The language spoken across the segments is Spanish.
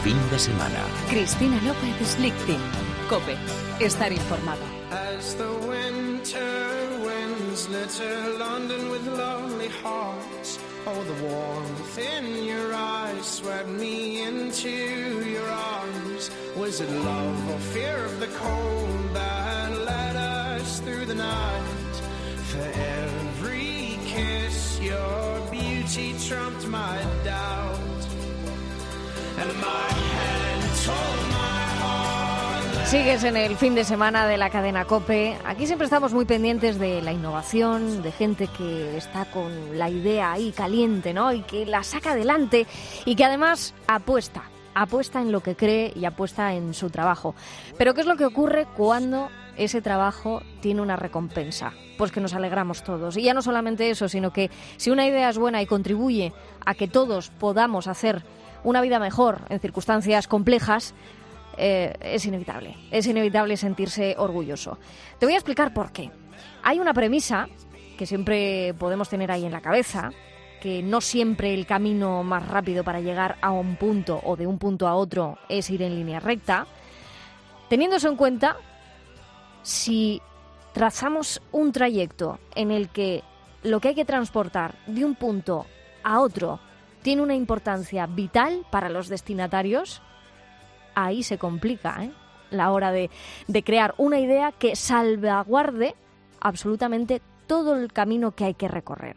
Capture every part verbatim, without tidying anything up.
fin de semana. Cristina López Slichting. COPE. Estar informado. As the winter winds litter London with lonely hearts. Oh, the warmth in your eyes swept me into your arms. Was it love or fear of the cold that led us through the night? For every kiss your beauty trumped my doubt. And my head told my heart. Sigues en el fin de semana de la cadena COPE. Aquí siempre estamos muy pendientes de la innovación, de gente que está con la idea ahí caliente, ¿no? Y que la saca adelante y que además apuesta, apuesta en lo que cree y apuesta en su trabajo. Pero ¿qué es lo que ocurre cuando ese trabajo tiene una recompensa? Pues que nos alegramos todos. Y ya no solamente eso, sino que si una idea es buena y contribuye a que todos podamos hacer una vida mejor en circunstancias complejas, eh, es inevitable. Es inevitable sentirse orgulloso. Te voy a explicar por qué. Hay una premisa que siempre podemos tener ahí en la cabeza, que no siempre el camino más rápido para llegar a un punto o de un punto a otro es ir en línea recta. Teniendo eso en cuenta, si trazamos un trayecto en el que lo que hay que transportar de un punto a otro tiene una importancia vital para los destinatarios, ahí se complica, ¿eh? La hora de, de crear una idea que salvaguarde absolutamente todo el camino que hay que recorrer.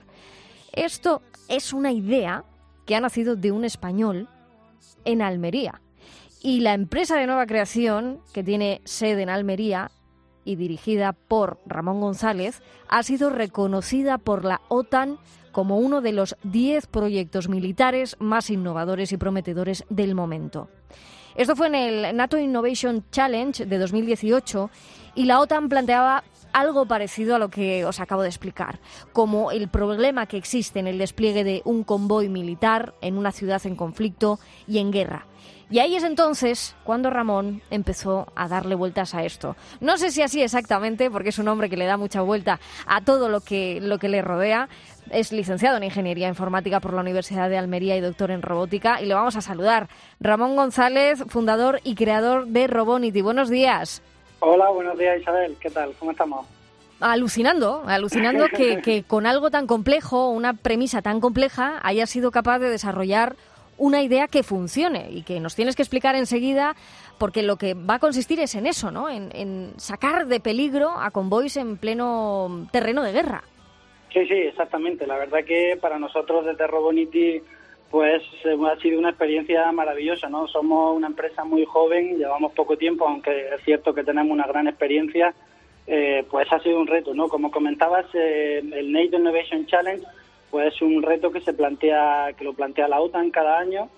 Esto es una idea que ha nacido de un español en Almería. Y la empresa de nueva creación, que tiene sede en Almería y dirigida por Ramón González, ha sido reconocida por la OTAN como uno de los diez proyectos militares más innovadores y prometedores del momento. Esto fue en el NATO Innovation Challenge de dos mil dieciocho y la OTAN planteaba algo parecido a lo que os acabo de explicar, como el problema que existe en el despliegue de un convoy militar en una ciudad en conflicto y en guerra. Y ahí es entonces cuando Ramón empezó a darle vueltas a esto. No sé si así exactamente, porque es un hombre que le da mucha vuelta a todo lo que, lo que le rodea. Es licenciado en Ingeniería Informática por la Universidad de Almería y doctor en Robótica. Y le vamos a saludar. Ramón González, fundador y creador de Robonity. Buenos días. Hola, buenos días, Isabel. ¿Qué tal? ¿Cómo estamos? Alucinando, alucinando que, que con algo tan complejo, una premisa tan compleja, haya sido capaz de desarrollar una idea que funcione y que nos tienes que explicar enseguida, porque lo que va a consistir es en eso, ¿no? En, en sacar de peligro a convoys en pleno terreno de guerra. Sí, sí, exactamente. La verdad que para nosotros desde Robonity pues ha sido una experiencia maravillosa, ¿no? Somos una empresa muy joven, llevamos poco tiempo, aunque es cierto que tenemos una gran experiencia, eh, pues ha sido un reto, ¿no? Como comentabas, eh, el NATO Innovation Challenge pues es un reto que se plantea, que lo plantea la OTAN cada año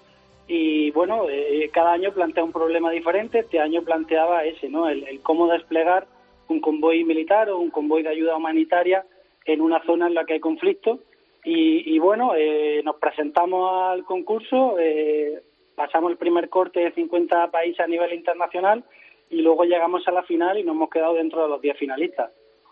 y bueno, eh, cada año plantea un problema diferente. Este año planteaba ese, ¿no? El, el cómo desplegar un convoy militar o un convoy de ayuda humanitaria en una zona en la que hay conflicto y, y bueno, eh, nos presentamos al concurso, eh, pasamos el primer corte de cincuenta países a nivel internacional y luego llegamos a la final y nos hemos quedado dentro de los diez finalistas.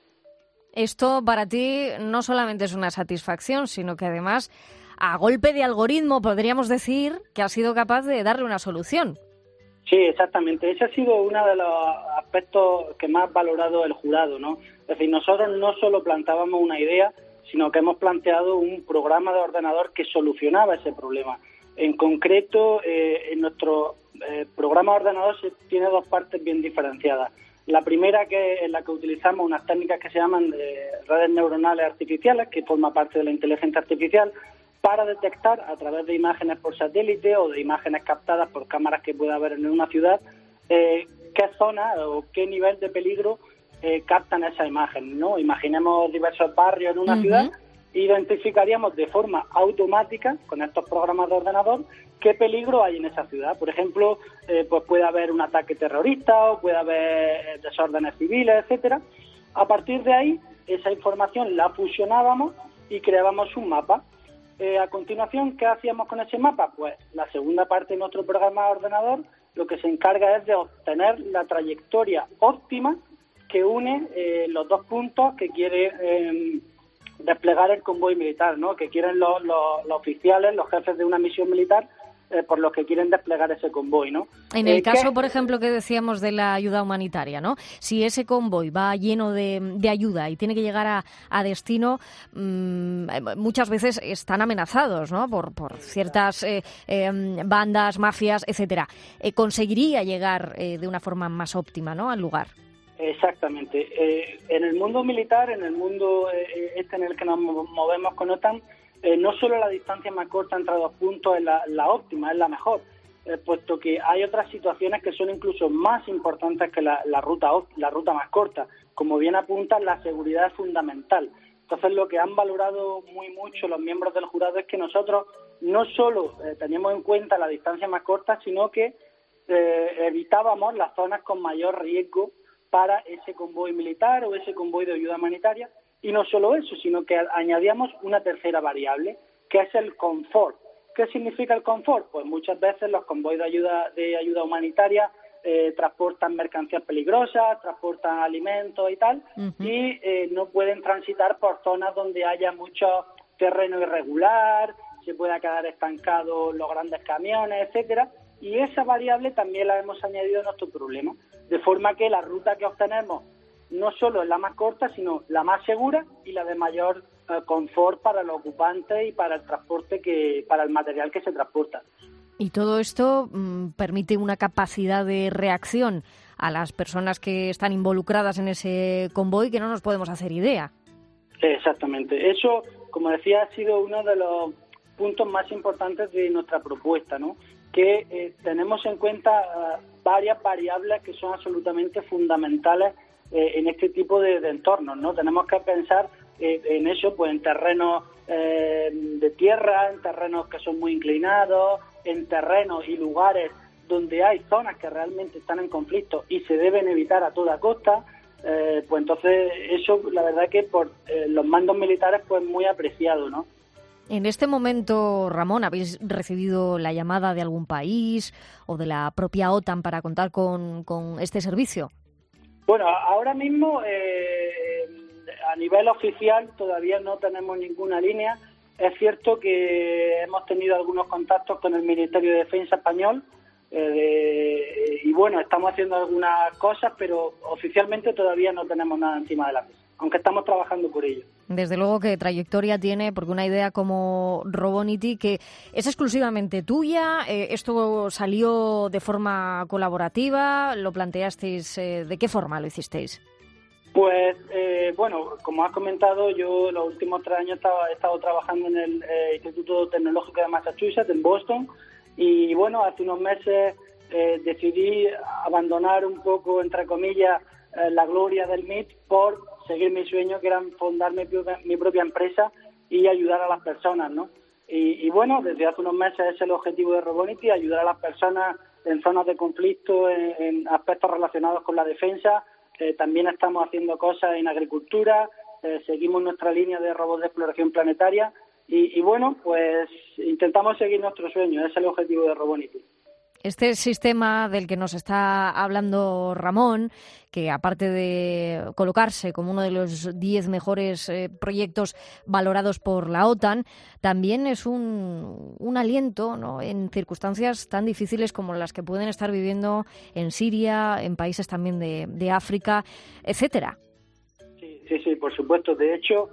Esto para ti no solamente es una satisfacción, sino que además, a golpe de algoritmo, podríamos decir que has sido capaz de darle una solución. Sí, exactamente. Ese ha sido uno de los aspectos que más ha valorado el jurado, ¿no? Es decir, nosotros no solo planteábamos una idea, sino que hemos planteado un programa de ordenador que solucionaba ese problema. En concreto, eh, en nuestro eh, programa de ordenador se tiene dos partes bien diferenciadas. La primera, que en la que utilizamos unas técnicas que se llaman de redes neuronales artificiales, que forma parte de la inteligencia artificial, para detectar a través de imágenes por satélite o de imágenes captadas por cámaras que pueda haber en una ciudad, eh, qué zona o qué nivel de peligro eh, captan esa imagen, ¿no? Imaginemos diversos barrios en una uh-huh. ciudad, identificaríamos de forma automática, con estos programas de ordenador, qué peligro hay en esa ciudad. Por ejemplo, eh, pues puede haber un ataque terrorista o puede haber desórdenes civiles, etcétera. A partir de ahí, esa información la fusionábamos y creábamos un mapa. Eh, a continuación, ¿qué hacíamos con ese mapa? Pues la segunda parte de nuestro programa de ordenador lo que se encarga es de obtener la trayectoria óptima que une eh, los dos puntos que quiere eh, desplegar el convoy militar, ¿no? Que quieren los, los, los oficiales, los jefes de una misión militar, eh, por los que quieren desplegar ese convoy, ¿no? En el eh, caso, que... por ejemplo, que decíamos de la ayuda humanitaria, ¿no? Si ese convoy va lleno de, de ayuda y tiene que llegar a, a destino, mmm, muchas veces están amenazados, ¿no? Por, por ciertas eh, eh, bandas, mafias, etcétera. Eh, conseguiría llegar eh, de una forma más óptima, ¿no?, al lugar. Exactamente. Eh, en el mundo militar, en el mundo eh, este en el que nos movemos con OTAN, eh, no solo la distancia más corta entre dos puntos es la, la óptima, es la mejor, eh, puesto que hay otras situaciones que son incluso más importantes que la, la ruta la ruta más corta. Como bien apunta, la seguridad es fundamental. Entonces, lo que han valorado muy mucho los miembros del jurado es que nosotros no solo eh, teníamos en cuenta la distancia más corta, sino que eh, evitábamos las zonas con mayor riesgo para ese convoy militar o ese convoy de ayuda humanitaria. Y no solo eso, sino que añadíamos una tercera variable, que es el confort. ¿Qué significa el confort? Pues muchas veces los convoys de ayuda de ayuda humanitaria eh, transportan mercancías peligrosas, transportan alimentos y tal, uh-huh. y eh, no pueden transitar por zonas donde haya mucho terreno irregular, se pueda quedar estancado los grandes camiones, etcétera. Y esa variable también la hemos añadido a nuestro problema, de forma que la ruta que obtenemos no solo es la más corta, sino la más segura y la de mayor eh, confort para los ocupantes y para el transporte, que para el material que se transporta. Y todo esto mmm, permite una capacidad de reacción a las personas que están involucradas en ese convoy que no nos podemos hacer idea. Exactamente. Eso, como decía, ha sido uno de los puntos más importantes de nuestra propuesta, ¿no? Que eh, tenemos en cuenta uh, varias variables que son absolutamente fundamentales eh, en este tipo de, de entornos, ¿no? Tenemos que pensar eh, en eso, pues en terrenos eh, de tierra, en terrenos que son muy inclinados, en terrenos y lugares donde hay zonas que realmente están en conflicto y se deben evitar a toda costa. Eh, pues entonces eso, la verdad que por eh, los mandos militares, pues muy apreciado, ¿no? En este momento, Ramón, ¿habéis recibido la llamada de algún país o de la propia OTAN para contar con, con este servicio? Bueno, ahora mismo eh, a nivel oficial todavía no tenemos ninguna línea. Es cierto que hemos tenido algunos contactos con el Ministerio de Defensa español eh, de, y bueno, estamos haciendo algunas cosas, pero oficialmente todavía no tenemos nada encima de la mesa, aunque estamos trabajando por ello. Desde luego que trayectoria tiene, porque una idea como Robonity, que es exclusivamente tuya, eh, esto salió de forma colaborativa, ¿lo planteasteis? Eh, ¿De qué forma lo hicisteis? Pues, eh, bueno, como has comentado, yo los últimos tres años estaba, he estado trabajando en el eh, Instituto Tecnológico de Massachusetts, en Boston, y bueno, hace unos meses eh, decidí abandonar un poco, entre comillas, eh, la gloria del M I T por seguir mi sueño, que era fundar mi propia, mi propia empresa y ayudar a las personas, ¿no? Y, y bueno, desde hace unos meses es el objetivo de Robonity, ayudar a las personas en zonas de conflicto, en, en aspectos relacionados con la defensa. Eh, también estamos haciendo cosas en agricultura, eh, seguimos nuestra línea de robots de exploración planetaria y, y bueno, pues intentamos seguir nuestro sueño, ese es el objetivo de Robonity. Este sistema del que nos está hablando Ramón, que aparte de colocarse como uno de los diez mejores eh, proyectos valorados por la OTAN, también es un, un aliento, ¿no?, en circunstancias tan difíciles como las que pueden estar viviendo en Siria, en países también de, de África, etcétera. Sí, sí, sí, por supuesto. De hecho,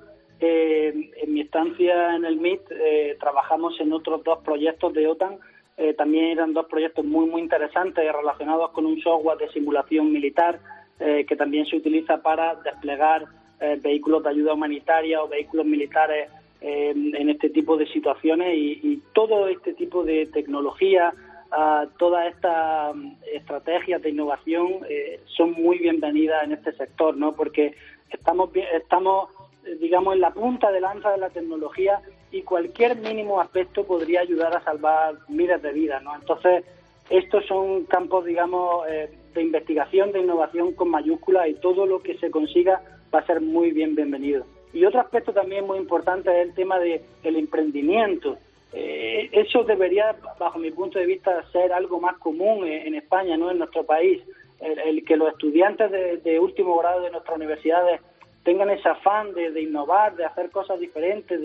eh, en mi estancia en el M I T eh, trabajamos en otros dos proyectos de OTAN. Eh, también eran dos proyectos muy muy interesantes relacionados con un software de simulación militar eh, que también se utiliza para desplegar eh, vehículos de ayuda humanitaria o vehículos militares eh, en este tipo de situaciones y, y todo este tipo de tecnología, uh, todas estas um, estrategias de innovación eh, son muy bienvenidas en este sector, ¿no? Porque estamos estamos digamos en la punta de lanza de la tecnología y cualquier mínimo aspecto podría ayudar a salvar miles de vidas, ¿no? Entonces, estos son campos, digamos, eh, de investigación, de innovación con mayúsculas y todo lo que se consiga va a ser muy bien bienvenido. Y otro aspecto también muy importante es el tema del emprendimiento. Eh, eso debería, bajo mi punto de vista, ser algo más común en, en España, ¿no?, en nuestro país. El, el que los estudiantes de, de último grado de nuestras universidades tengan ese afán de, de innovar, de hacer cosas diferentes, de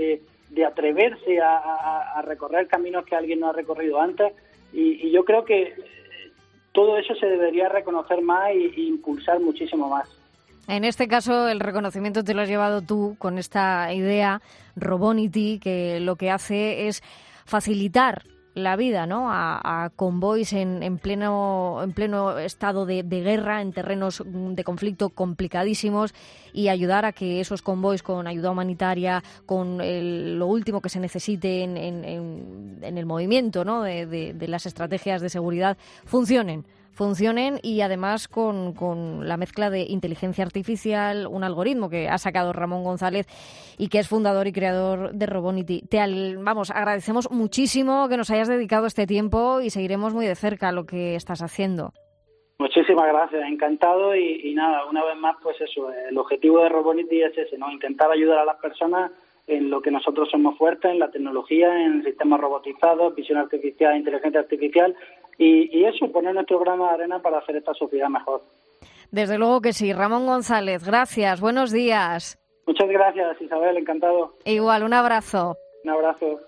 de atreverse a, a, a recorrer caminos que alguien no ha recorrido antes, y, y yo creo que todo eso se debería reconocer más y, y impulsar muchísimo más. En este caso, el reconocimiento te lo has llevado tú con esta idea Robonity, que lo que hace es facilitar la vida, ¿no?, a, a convoys en, en pleno en pleno estado de, de guerra, en terrenos de conflicto complicadísimos, y ayudar a que esos convoys con ayuda humanitaria, con el, lo último que se necesite en, en, en, en el movimiento, ¿no?, de, de, de las estrategias de seguridad, funcionen. funcionen y además con, con la mezcla de inteligencia artificial, un algoritmo que ha sacado Ramón González y que es fundador y creador de Robonity. Te al, vamos, agradecemos muchísimo que nos hayas dedicado este tiempo y seguiremos muy de cerca lo que estás haciendo. Muchísimas gracias, encantado y, y nada, una vez más, pues eso, el objetivo de Robonity es ese, ¿no?, intentar ayudar a las personas en lo que nosotros somos fuertes, en la tecnología, en sistemas robotizados, visión artificial, inteligencia artificial, y, y eso, poner nuestro grano de arena para hacer esta sociedad mejor. Desde luego que sí. Ramón González, gracias, buenos días. Muchas gracias, Isabel, encantado. Igual, un abrazo. Un abrazo.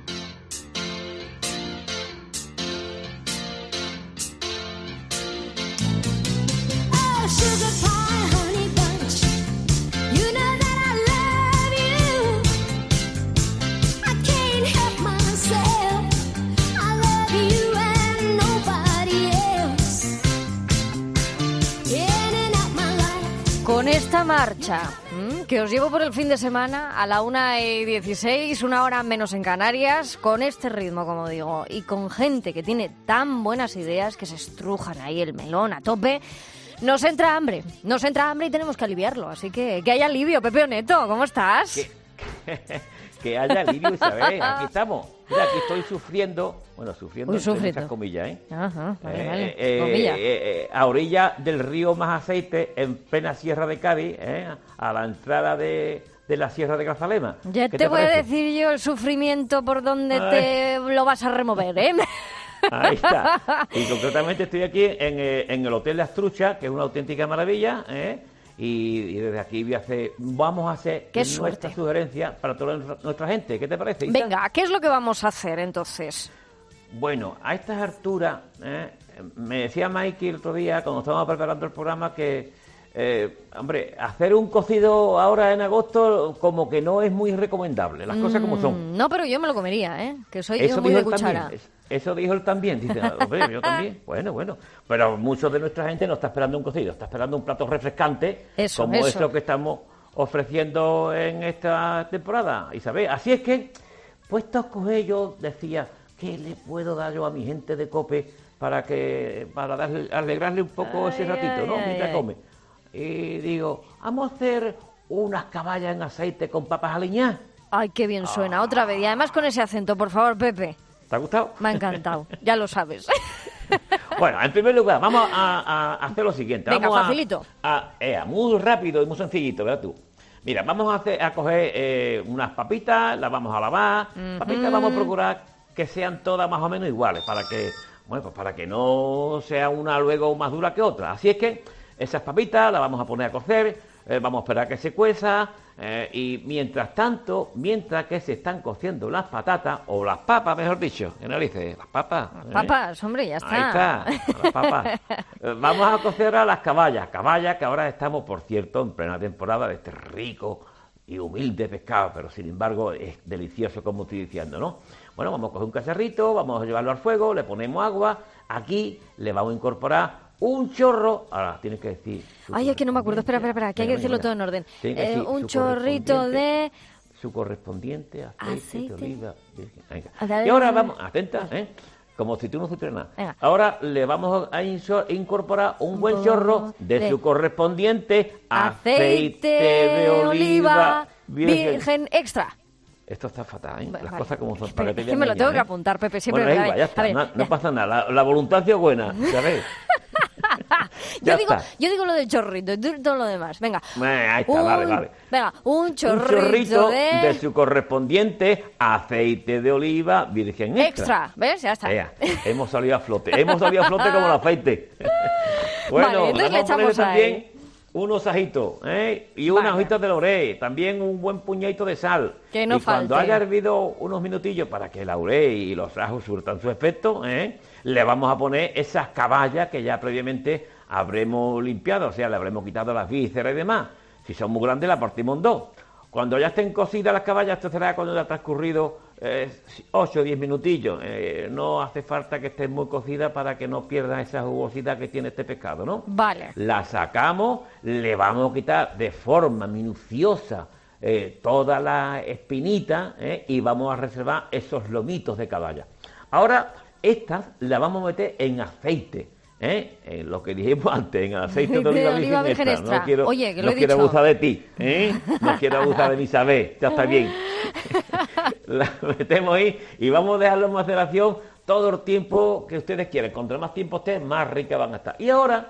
Con esta marcha ¿m? que os llevo por el fin de semana a la una y dieciséis, una hora menos en Canarias, con este ritmo, como digo, y con gente que tiene tan buenas ideas que se estrujan ahí el melón a tope, nos entra hambre, nos entra hambre y tenemos que aliviarlo. Así que que haya alivio. Pepe Oneto, ¿cómo estás? Que, que haya alivio, Isabel, aquí estamos. Mira, aquí estoy sufriendo, bueno, sufriendo Uy, entre muchas comillas, ¿eh? Ajá, vale, eh, vale. Eh, Comilla. eh, eh, a orilla del río Más Aceite, en plena Sierra de Cádiz, ¿eh?, a la entrada de, de la Sierra de Grazalema. Ya te, te voy parece? a decir yo el sufrimiento por donde Ay. te lo vas a remover, ¿eh? Ahí está. Y concretamente estoy aquí en, eh, en el Hotel de Astrucha, que es una auténtica maravilla, ¿eh? Y, y desde aquí voy a hacer, vamos a hacer Qué nuestra suerte. sugerencia para toda nuestra gente. ¿Qué te parece, Isa? Venga, ¿qué es lo que vamos a hacer entonces? Bueno, a estas alturas, ¿eh?, me decía Mikey el otro día, cuando estábamos preparando el programa, que, eh, hombre, hacer un cocido ahora en agosto como que no es muy recomendable, las cosas como son. Mm, no, pero yo me lo comería, ¿eh? Que soy Eso yo muy dijo de él cuchara. también. Eso dijo él también. Dice, hombre, yo también. Bueno, bueno. Pero muchos de nuestra gente no está esperando un cocido, está esperando un plato refrescante, Eso, como eso. es lo que estamos ofreciendo en esta temporada, Isabel. Así es que, puesto a escoger, yo decía, ¿qué le puedo dar yo a mi gente de COPE para que para darle, alegrarle un poco Ay, ese ratito, ay, ¿no? ay, Mientras ay. come. Y digo, vamos a hacer unas caballas en aceite con papas aliñadas. Ay, qué bien suena. Otra vez. Y además con ese acento, por favor, Pepe. ¿Te ha gustado? Me ha encantado. Ya lo sabes. Bueno, en primer lugar, vamos a, a- a hacer lo siguiente. Venga, vamos a- facilito. A, ea, muy rápido y muy sencillito, ¿verdad tú? Mira, vamos a, hacer, a coger eh, unas papitas, las vamos a lavar. Papitas vamos a procurar que sean todas más o menos iguales, para que, bueno, pues para que no sea una luego más dura que otra. Así es que esas papitas las vamos a poner a cocer, eh, vamos a esperar que se cueza, eh, y mientras tanto, mientras que se están cociendo las patatas, o las papas, mejor dicho, ¿qué narices? Las papas. ¿eh? Papas, hombre, ya está. Ahí está, las papas. Eh, Vamos a cocer a las caballas, caballas que ahora estamos, por cierto, en plena temporada de este rico y humilde pescado, pero sin embargo es delicioso, como estoy diciendo, ¿no? Bueno, vamos a coger un cacharrito, vamos a llevarlo al fuego, le ponemos agua, aquí le vamos a incorporar un chorro, ahora tienes que decir... su Ay, es que no me acuerdo. Espera, espera, espera, que hay que Venga, decirlo venga, todo en orden. Tiene que Eh, decir un su chorrito de... correspondiente- Su correspondiente aceite, Aceite. de oliva virgen. Venga. Aceite. Y ahora vamos, atenta, ¿eh? Como si tú no supieras nada. Venga. Ahora le vamos a inso- incorporar un buen Un chorro poco de, de su correspondiente Aceite de oliva virgen extra. Esto está fatal, ¿eh? Vale, Las vale. cosas como son. Espera, para que te es que me lo engañen, tengo que ¿eh? apuntar, Pepe, siempre Bueno, me da da- igual, ya a está, ver, no, no ya. pasa nada. La, la voluntad es buena, ¿sabes? Yo Ya digo, está. yo digo lo del chorrito y tú todo lo demás. Venga. Eh, ahí está, vale, vale. Venga, un Un chorrito, chorrito de... de su correspondiente aceite de oliva virgen extra. extra. ¿Ves? Ya está. Ea, hemos salido a flote, hemos salido a flote como el aceite. Bueno, Vale, entonces le vamos a ponerle echamos ahí. también unos ajitos, ¿eh? Y Vale. unas hojitas de laurel, también un buen puñadito de sal. Que no y cuando falte. haya hervido unos minutillos para que el laurel y los ajos surtan su efecto, ¿eh? Le vamos a poner esas caballas que ya previamente habremos limpiado, o sea, le habremos quitado las vísceras y demás. Si son muy grandes, las partimos en dos. Cuando ya estén cocidas las caballas, esto será cuando ya ha transcurrido eh, ocho o diez minutillos. Eh, no hace falta que estén muy cocidas para que no pierdan esa jugosidad que tiene este pescado, ¿no? Vale. La sacamos, le vamos a quitar de forma minuciosa eh, toda la espinita eh, y vamos a reservar esos lomitos de caballa. Ahora, estas las vamos a meter en aceite. ¿Eh? En lo que dijimos antes, en aceite de oliva, De oliva virgen virgen extra. extra. No quiero, Oye, que lo no he quiero dicho. abusar de ti, ¿eh? No quiero abusar de mi saber, ya está bien. La metemos ahí y vamos a dejarlo en maceración todo el tiempo que ustedes quieran. Contra más tiempo esté, más ricas van a estar. Y ahora,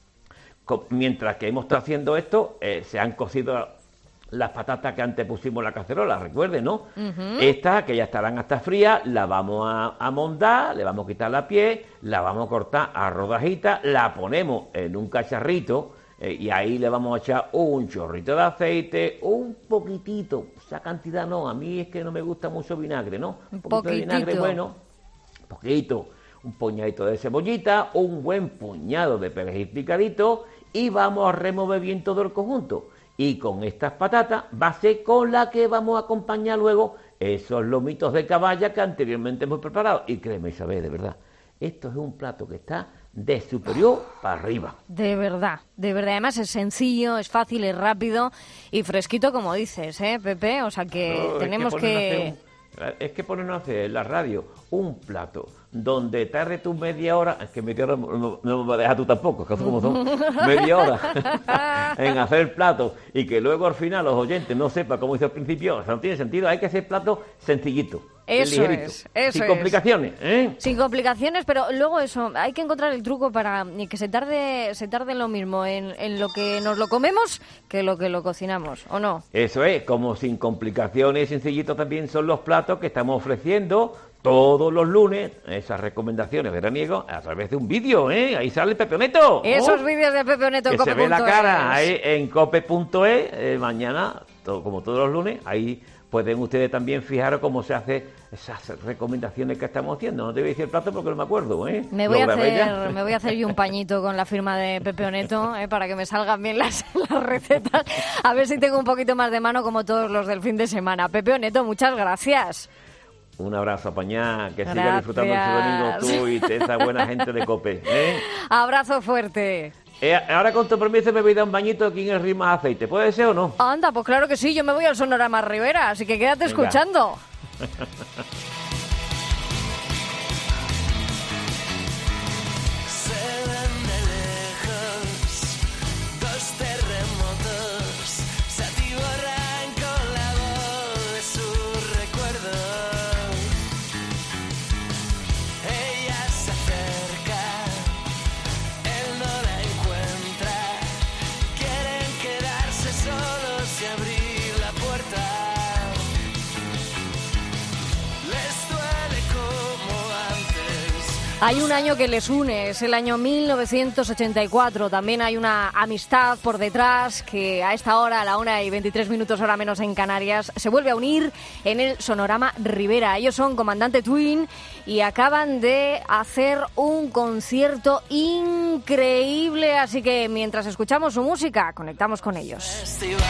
co- mientras que hemos estado haciendo esto, eh, se han cocido las patatas que antes pusimos en la cacerola, recuerden, ¿no? Ujú. Estas, que ya estarán hasta frías, las vamos a, a mondar, le vamos a quitar la piel, la vamos a cortar a rodajitas, la ponemos en un cacharrito eh, y ahí le vamos a echar un chorrito de aceite, un poquitito, esa cantidad no, a mí es que no me gusta mucho vinagre, ¿no? Un poquito de vinagre poquitito. bueno, poquito, un puñadito de cebollita, un buen puñado de perejil picadito y vamos a remover bien todo el conjunto. Y con estas patatas va a ser con la que vamos a acompañar luego esos lomitos de caballa que anteriormente hemos preparado. Y créeme, Isabel, de verdad, esto es un plato que está de superior para arriba. De verdad, de verdad. Además es sencillo, es fácil, es rápido y fresquito, como dices, ¿eh, Pepe? O sea que No, es tenemos ponernos a que... hacer un- Es que ponernos a hacer en la radio un plato donde tarde tú media hora, es que media hora no, no, no me vas a dejar tú tampoco, que como son media hora en hacer el plato y que luego al final los oyentes no sepan cómo hizo al principio, o sea, no tiene sentido, hay que hacer plato sencillito, Eso ligerito, es, eso sin es. complicaciones, ¿eh? Sin complicaciones, pero luego eso, hay que encontrar el truco para que se tarde se tarde lo mismo en, en lo que nos lo comemos que lo que lo cocinamos, ¿o no? Eso es, como sin complicaciones, sencillitos también son los platos que estamos ofreciendo todos los lunes, esas recomendaciones veraniegos, a través de un vídeo, ¿eh? Ahí sale Pepe Neto. Esos vídeos de Pepe Neto en Que se ve la cope punto cara es. ahí en cope punto es, eh, mañana, todo, como todos los lunes, ahí pueden ustedes también fijar cómo se hace esas recomendaciones que estamos haciendo. No te voy a decir el plato porque no me acuerdo, ¿eh? Me voy, Lo a grabé ya. hacer, me voy a hacer yo un pañito con la firma de Pepe Neto eh, para que me salgan bien las, las recetas. A ver si tengo un poquito más de mano como todos los del fin de semana. Pepe Neto, muchas gracias. Un abrazo, Pañá, que siga Gracias. disfrutando este domingo tú y de esa buena gente de Cope. ¿eh? Abrazo fuerte. Eh, ahora con tu permiso me voy a dar un bañito aquí en el río más aceite. ¿Puede ser o no? Anda, pues claro que sí, yo me voy al Sonorama Rivera, así que quédate Venga. escuchando. Se ven de lejos dos terremotos, se atiborran con la voz de su recuerdo. Ella se acerca, él no la encuentra, quieren quedarse solos y abrir la puerta. Les duele como antes. Hay un año que les une, es el año mil novecientos ochenta y cuatro. También hay una amistad por detrás que a esta hora, a la una y veintitrés minutos, hora menos en Canarias, se vuelve a unir en el Sonorama Rivera. Ellos son Comandante Twin y acaban de hacer un concierto increíble. Así que mientras escuchamos su música, conectamos con ellos. Festivales.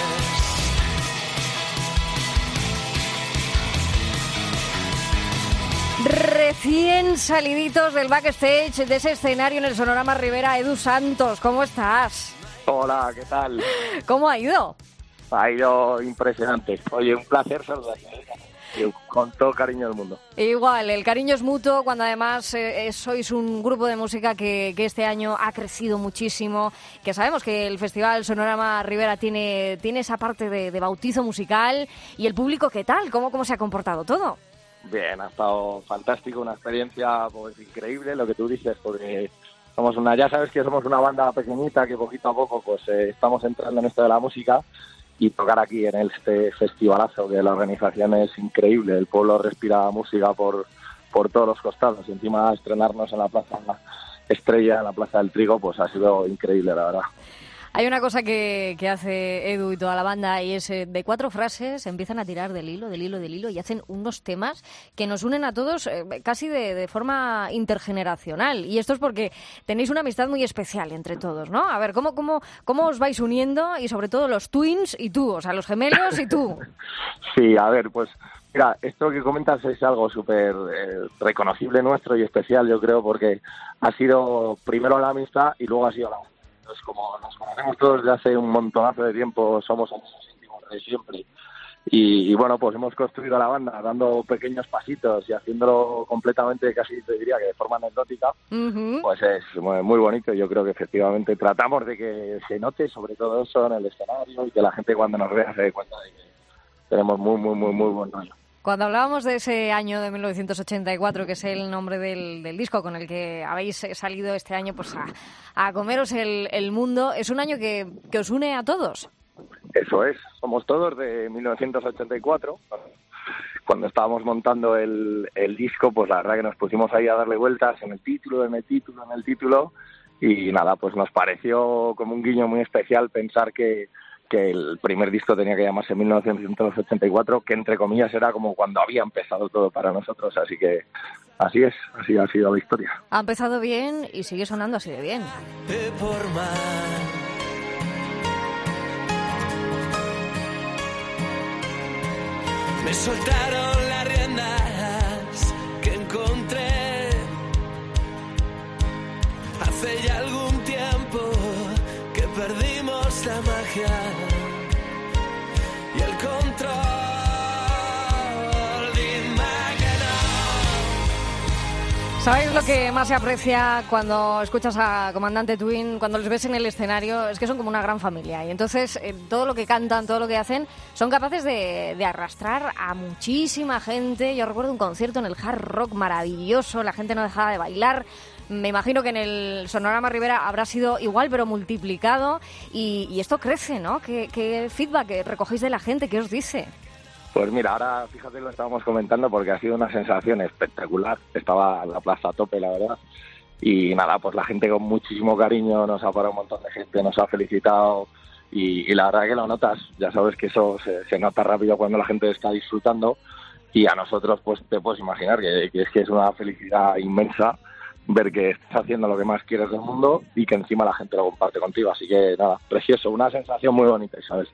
Recién saliditos del backstage de ese escenario en el Sonorama Rivera, Edu Santos, ¿cómo estás? Hola, ¿qué tal? ¿Cómo ha ido? Ha ido impresionante. Oye, un placer saludarte. ¿eh? Con todo cariño del mundo. Igual, el cariño es mutuo cuando además eh, sois un grupo de música que, que este año ha crecido muchísimo, que sabemos que el Festival Sonorama Rivera tiene, tiene esa parte de, de bautizo musical. ¿Y el público qué tal? ¿Cómo, cómo se ha comportado todo? Bien, ha estado fantástico, una experiencia pues increíble, lo que tú dices, porque somos una, ya sabes que somos una banda pequeñita que poquito a poco pues eh, estamos entrando en esto de la música y tocar aquí en este festivalazo, que la organización es increíble, el pueblo respira música por, por todos los costados y encima estrenarnos en la Plaza Estrella, en la Plaza del Trigo, pues ha sido increíble, la verdad. Hay una cosa que, que hace Edu y toda la banda y es eh, de cuatro frases empiezan a tirar del hilo, del hilo, del hilo y hacen unos temas que nos unen a todos eh, casi de, de forma intergeneracional. Y esto es porque tenéis una amistad muy especial entre todos, ¿no? A ver, ¿cómo, cómo, cómo os vais uniendo? Y sobre todo los twins y tú, o sea, los gemelos y tú. Sí, a ver, pues mira, esto que comentas es algo súper eh, reconocible nuestro y especial, yo creo, porque ha sido primero la amistad y luego ha sido la... Pues como nos conocemos todos desde hace un montonazo de tiempo, somos amigos íntimos de siempre. Y, y bueno, pues hemos construido la banda dando pequeños pasitos y haciéndolo completamente, casi te diría que de forma anecdótica. Uh-huh. Pues es muy, muy bonito. Yo creo que efectivamente tratamos de que se note sobre todo eso en el escenario y que la gente cuando nos vea se dé cuenta de que tenemos muy, muy, muy, muy buen rollo. Cuando hablábamos de ese año de mil novecientos ochenta y cuatro, que es el nombre del, del disco con el que habéis salido este año pues a, a comeros el, el mundo, es un año que, que os une a todos. Eso es, somos todos de mil novecientos ochenta y cuatro. Cuando estábamos montando el, el disco, pues la verdad que nos pusimos ahí a darle vueltas en el título, en el título, en el título, y nada, pues nos pareció como un guiño muy especial pensar que que el primer disco tenía que llamarse mil novecientos ochenta y cuatro, que entre comillas era como cuando había empezado todo para nosotros, así que así es, así ha sido la historia. Ha empezado bien y sigue sonando así de bien. Por mar. Me soltaron las riendas que encontré hace ya algún tiempo que perdimos la magia y el control. Dime que no. ¿Sabéis lo que más se aprecia cuando escuchas a Comandante Twin, cuando les ves en el escenario? Es que son como una gran familia y entonces eh, todo lo que cantan, todo lo que hacen, son capaces de, de arrastrar a muchísima gente. Yo recuerdo un concierto en el Hard Rock maravilloso, la gente no dejaba de bailar. Me imagino que en el Sonorama Rivera habrá sido igual, pero multiplicado. Y, y esto crece, ¿no? ¿Qué, qué feedback recogéis de la gente? ¿Qué os dice? Pues mira, ahora fíjate, lo estábamos comentando porque ha sido una sensación espectacular. Estaba la plaza a tope, la verdad. Y nada, pues la gente con muchísimo cariño nos ha parado un montón de gente, nos ha felicitado. Y, y la verdad que lo notas. Ya sabes que eso se, se nota rápido cuando la gente está disfrutando. Y a nosotros, pues te puedes imaginar que, que es que es una felicidad inmensa ver que estás haciendo lo que más quieres del mundo y que encima la gente lo comparte contigo. Así que nada, precioso, una sensación muy bonita, ¿sabes?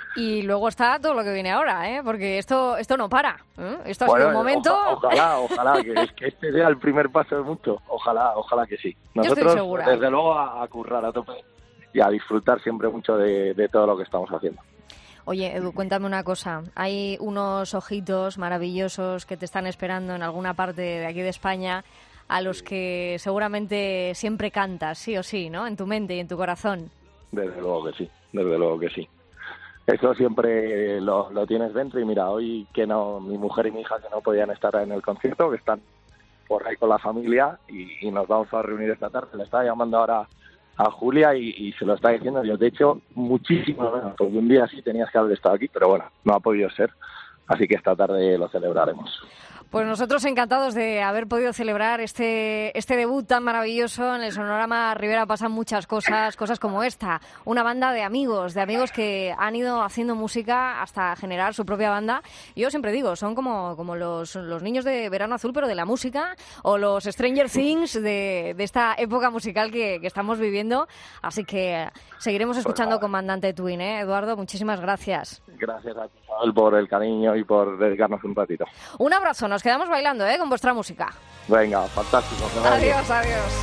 Y luego está todo lo que viene ahora, ¿eh? Porque esto esto no para, ¿eh? Esto ha bueno, sido un momento... Ojalá, ojalá, ojalá que, que este sea el primer paso de mucho. Ojalá, ojalá que sí. Nosotros, Yo estoy segura. Desde luego, a, a currar a tope y a disfrutar siempre mucho de, de todo lo que estamos haciendo. Oye, Edu, cuéntame una cosa. Hay unos ojitos maravillosos que te están esperando en alguna parte de aquí de España, a los que seguramente siempre cantas, sí o sí, ¿no? En tu mente y en tu corazón. Desde luego que sí, desde luego que sí. Eso siempre lo, lo tienes dentro y mira, hoy que no, mi mujer y mi hija que no podían estar en el concierto, que están por ahí con la familia y, y nos vamos a reunir esta tarde. Le estaba llamando ahora a Julia y, y se lo está diciendo. Yo te he hecho muchísimo menos, porque un día sí tenías que haber estado aquí, pero bueno, no ha podido ser. Así que esta tarde lo celebraremos. Pues nosotros encantados de haber podido celebrar este este debut tan maravilloso. En el Sonorama Rivera pasan muchas cosas, cosas como esta. Una banda de amigos, de amigos que han ido haciendo música hasta generar su propia banda. Yo siempre digo, son como, como los, los niños de Verano Azul, pero de la música, o los Stranger Things de, de esta época musical que, que estamos viviendo. Así que seguiremos escuchando pues Comandante Twin, ¿eh? Eduardo, muchísimas gracias. Gracias a ti, Isabel, por el cariño y por dedicarnos un ratito. Un abrazo, nos quedamos bailando, ¿eh? Con vuestra música. Venga, fantástico. Adiós, adiós.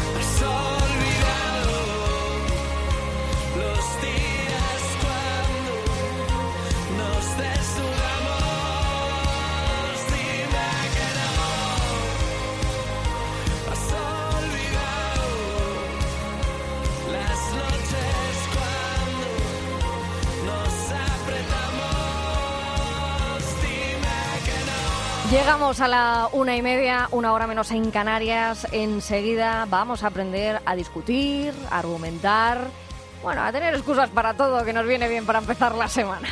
Llegamos a la una y media, una hora menos en Canarias. Enseguida vamos a aprender a discutir, a argumentar, bueno, a tener excusas para todo, que nos viene bien para empezar la semana.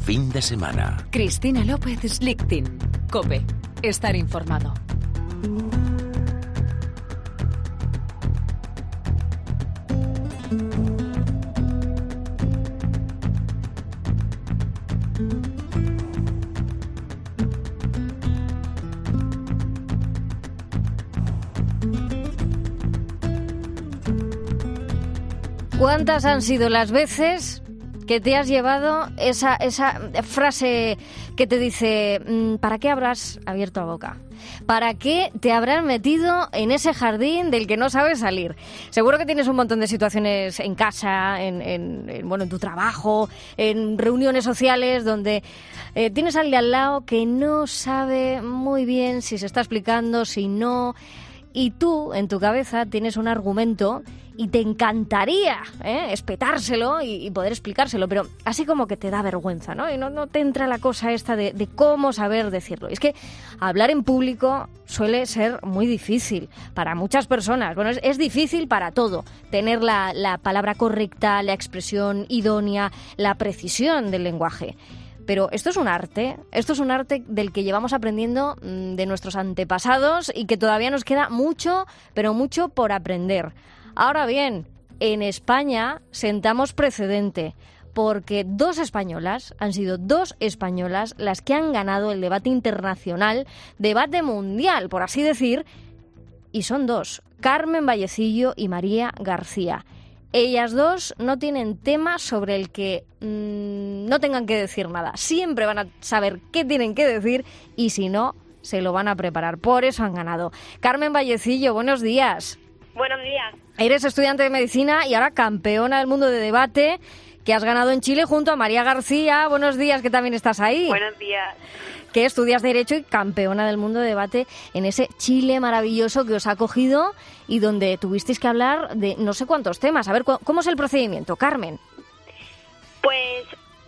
fin de semana. Cristina López Slichting. COPE. Estar informado. ¿Cuántas han sido las veces que te has llevado esa, esa frase que te dice ¿para qué habrás abierto la boca? ¿Para qué te habrás metido en ese jardín del que no sabes salir? Seguro que tienes un montón de situaciones en casa, en, en, en, bueno, en tu trabajo, en reuniones sociales donde eh, tienes a alguien al lado que no sabe muy bien si se está explicando, si no, y tú en tu cabeza tienes un argumento y te encantaría ¿eh? espetárselo y, y poder explicárselo, pero así como que te da vergüenza, ¿no? Y no, no te entra la cosa esta de, de cómo saber decirlo. Y es que hablar en público suele ser muy difícil para muchas personas. Bueno, es, es difícil para todo. Tener la, la palabra correcta, la expresión idónea, la precisión del lenguaje. Pero esto es un arte, esto es un arte del que llevamos aprendiendo mmm, de nuestros antepasados y que todavía nos queda mucho, pero mucho por aprender. Ahora bien, en España sentamos precedente, porque dos españolas, han sido dos españolas las que han ganado el debate internacional, debate mundial, por así decir, y son dos, Carmen Vallecillo y María García. Ellas dos no tienen tema sobre el que mmm, no tengan que decir nada. Siempre van a saber qué tienen que decir y si no, se lo van a preparar. Por eso han ganado. Carmen Vallecillo, buenos días. Buenos días. Eres estudiante de medicina y ahora campeona del mundo de debate que has ganado en Chile junto a María García. Buenos días, que también estás ahí. Buenos días. Que estudias Derecho y campeona del mundo de debate en ese Chile maravilloso que os ha acogido y donde tuvisteis que hablar de no sé cuántos temas. A ver, ¿cómo es el procedimiento, Carmen? Pues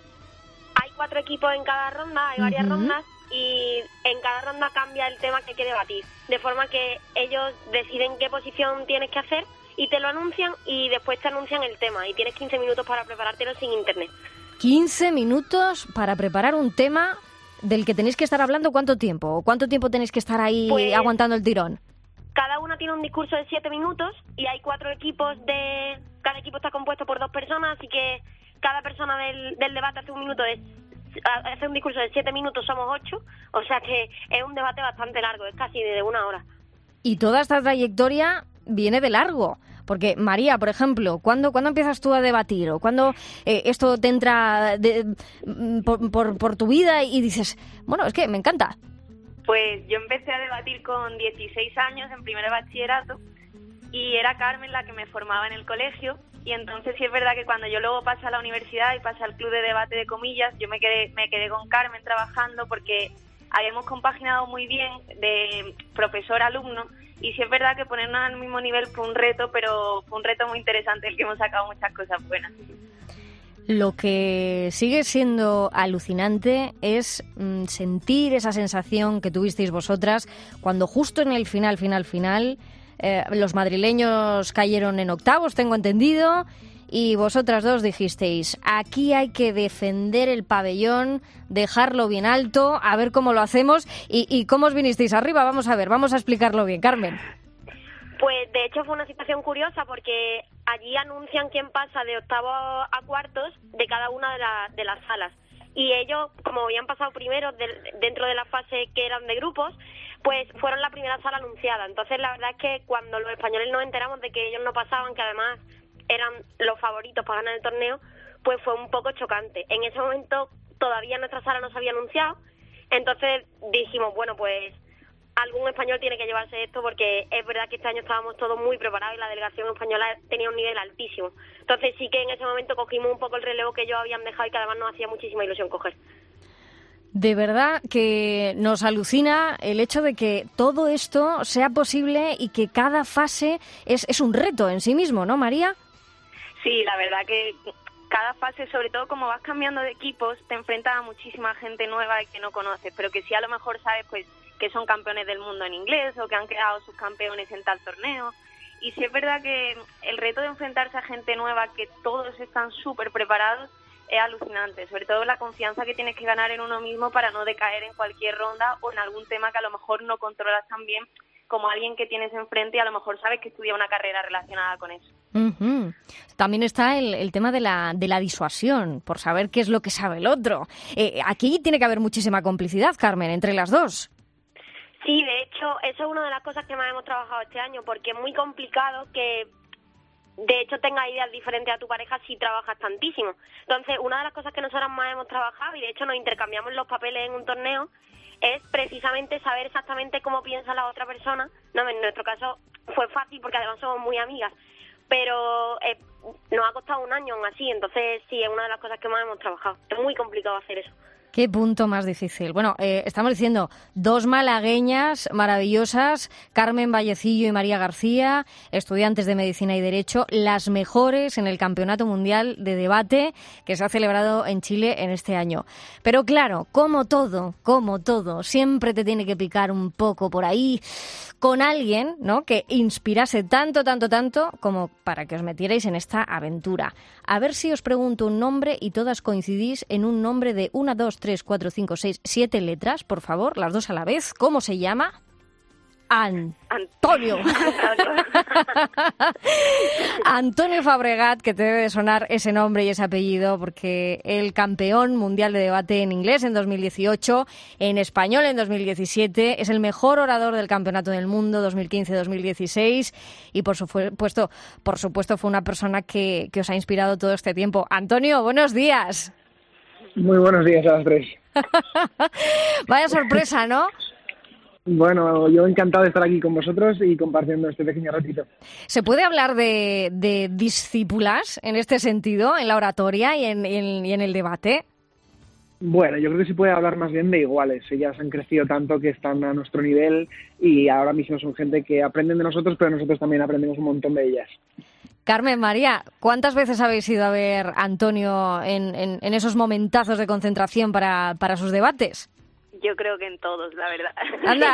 hay cuatro equipos en cada ronda, hay varias uh-huh. rondas, y en cada ronda cambia el tema que hay que debatir. De forma que ellos deciden qué posición tienes que hacer y te lo anuncian y después te anuncian el tema. Y tienes quince minutos para preparártelo sin internet. quince minutos para preparar un tema del que tenéis que estar hablando. ¿Cuánto tiempo? ¿Cuánto tiempo tenéis que estar ahí pues, aguantando el tirón? Cada uno tiene un discurso de siete minutos y hay cuatro equipos de... Cada equipo está compuesto por dos personas, así que cada persona del, del debate hace un minuto de... hace un discurso de siete minutos, somos ocho, o sea que es un debate bastante largo, es casi de una hora. Y toda esta trayectoria viene de largo, porque María, por ejemplo, ¿cuándo, ¿cuándo empiezas tú a debatir? ¿O cuándo eh, esto te entra de, por, por, por tu vida y dices, bueno, es que me encanta? Pues yo empecé a debatir con dieciséis años en primer de bachillerato y era Carmen la que me formaba en el colegio. Y entonces sí es verdad que cuando yo luego pasé a la universidad y pasé al club de debate de comillas, yo me quedé, me quedé con Carmen trabajando porque habíamos compaginado muy bien de profesor-alumno y sí es verdad que ponernos al mismo nivel fue un reto, pero fue un reto muy interesante el que hemos sacado muchas cosas buenas. Lo que sigue siendo alucinante es mmm, sentir esa sensación que tuvisteis vosotras cuando justo en el final, final, final... Eh, los madrileños cayeron en octavos, tengo entendido, y vosotras dos dijisteis, aquí hay que defender el pabellón, dejarlo bien alto, a ver cómo lo hacemos, y, y cómo os vinisteis arriba. Vamos a ver, vamos a explicarlo bien, Carmen. Pues de hecho fue una situación curiosa porque allí anuncian quién pasa de octavo a cuartos de cada una de, la, de las salas. Y ellos, como habían pasado primero de, dentro de la fase que eran de grupos, pues fueron la primera sala anunciada. Entonces la verdad es que cuando los españoles nos enteramos de que ellos no pasaban, que además eran los favoritos para ganar el torneo, pues fue un poco chocante. En ese momento todavía nuestra sala no se había anunciado, entonces dijimos, bueno, pues algún español tiene que llevarse esto porque es verdad que este año estábamos todos muy preparados y la delegación española tenía un nivel altísimo. Entonces sí que en ese momento cogimos un poco el relevo que ellos habían dejado y que además nos hacía muchísima ilusión coger. De verdad que nos alucina el hecho de que todo esto sea posible y que cada fase es, es un reto en sí mismo, ¿no, María? Sí, la verdad que cada fase, sobre todo como vas cambiando de equipos, te enfrentas a muchísima gente nueva que no conoces, pero que sí a lo mejor sabes pues que son campeones del mundo en inglés o que han quedado subcampeones en tal torneo. Y sí es verdad que el reto de enfrentarse a gente nueva, que todos están súper preparados, es alucinante, sobre todo la confianza que tienes que ganar en uno mismo para no decaer en cualquier ronda o en algún tema que a lo mejor no controlas tan bien como alguien que tienes enfrente y a lo mejor sabes que estudia una carrera relacionada con eso. Uh-huh. También está el, el tema de la, de la disuasión, por saber qué es lo que sabe el otro. Eh, aquí tiene que haber muchísima complicidad, Carmen, entre las dos. Sí, de hecho, eso es una de las cosas que más hemos trabajado este año, porque es muy complicado que, de hecho, tengas ideas diferentes a tu pareja si trabajas tantísimo. Entonces, una de las cosas que nosotras más hemos trabajado, y de hecho nos intercambiamos los papeles en un torneo, es precisamente saber exactamente cómo piensa la otra persona. No, en nuestro caso fue fácil porque además somos muy amigas, pero eh, nos ha costado un año aún así, entonces sí, es una de las cosas que más hemos trabajado. Es muy complicado hacer eso. Qué punto más difícil. Bueno, eh, estamos diciendo dos malagueñas maravillosas, Carmen Vallecillo y María García, estudiantes de Medicina y Derecho, las mejores en el Campeonato Mundial de Debate que se ha celebrado en Chile en este año. Pero claro, como todo, como todo, siempre te tiene que picar un poco por ahí con alguien, ¿no?, que inspirase tanto, tanto, tanto como para que os metierais en esta aventura. A ver si os pregunto un nombre y todas coincidís en un nombre de una, dos, tres, cuatro, cinco, seis, siete letras, por favor, las dos a la vez. ¿Cómo se llama? Antonio. Antonio Fabregat, que te debe de sonar ese nombre y ese apellido, porque el campeón mundial de debate en inglés en dos mil dieciocho, en español en dos mil diecisiete, es el mejor orador del Campeonato del Mundo dos mil quince dos mil dieciséis y por supuesto, por supuesto fue una persona que, que os ha inspirado todo este tiempo. Antonio, buenos días. Muy buenos días a las tres. Vaya sorpresa, ¿no? Bueno, yo encantado de estar aquí con vosotros y compartiendo este pequeño ratito. ¿Se puede hablar de, de discípulas en este sentido, en la oratoria y en, en, y en el debate? Bueno, yo creo que se puede hablar más bien de iguales. Ellas han crecido tanto que están a nuestro nivel y ahora mismo son gente que aprenden de nosotros, pero nosotros también aprendemos un montón de ellas. Carmen, María, ¿cuántas veces habéis ido a ver a Antonio en, en, en esos momentazos de concentración para, para sus debates? Yo creo que en todos, la verdad. ¡Anda!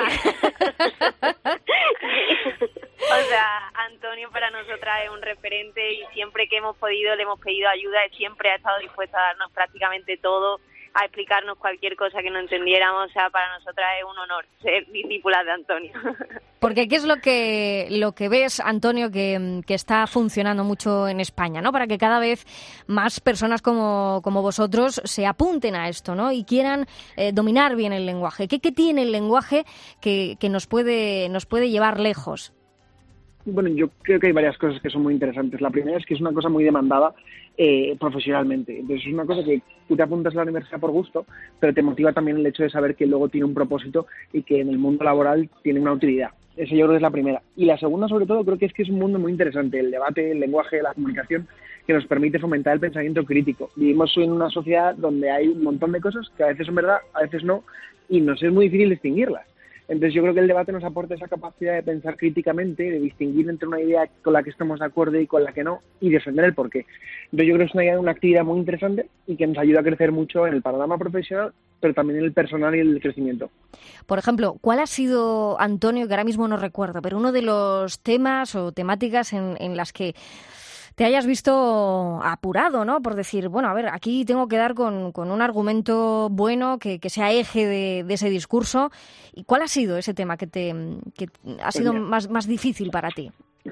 O sea, Antonio para nosotras es un referente y siempre que hemos podido le hemos pedido ayuda y siempre ha estado dispuesto a darnos prácticamente todo, a explicarnos cualquier cosa que no entendiéramos. O sea, para nosotras es un honor ser discípulas de Antonio. Porque ¿qué es lo que lo que ves, Antonio, que, que está funcionando mucho en España, ¿no? Para que cada vez más personas como, como vosotros se apunten a esto, ¿no? Y quieran eh, dominar bien el lenguaje. ¿Qué, qué tiene el lenguaje que, que nos puede nos puede llevar lejos? Bueno, yo creo que hay varias cosas que son muy interesantes. La primera es que es una cosa muy demandada eh, profesionalmente. Entonces es una cosa que tú te apuntas a la universidad por gusto, pero te motiva también el hecho de saber que luego tiene un propósito y que en el mundo laboral tiene una utilidad. Esa yo creo que es la primera. Y la segunda, sobre todo, creo que es que es un mundo muy interesante. El debate, el lenguaje, la comunicación, que nos permite fomentar el pensamiento crítico. Vivimos en una sociedad donde hay un montón de cosas que a veces son verdad, a veces no, y nos es muy difícil distinguirlas. Entonces yo creo que el debate nos aporta esa capacidad de pensar críticamente, de distinguir entre una idea con la que estamos de acuerdo y con la que no, y defender el porqué. Entonces yo creo que es una, una actividad muy interesante y que nos ayuda a crecer mucho en el panorama profesional, pero también en el personal y el crecimiento. Por ejemplo, ¿cuál ha sido, Antonio, que ahora mismo no recuerdo, pero uno de los temas o temáticas en, en las que te hayas visto apurado, ¿no? Por decir, bueno, a ver, aquí tengo que dar con, con un argumento bueno que, que sea eje de, de ese discurso. ¿Y cuál ha sido ese tema que te que ha sido pues más, más difícil para ti?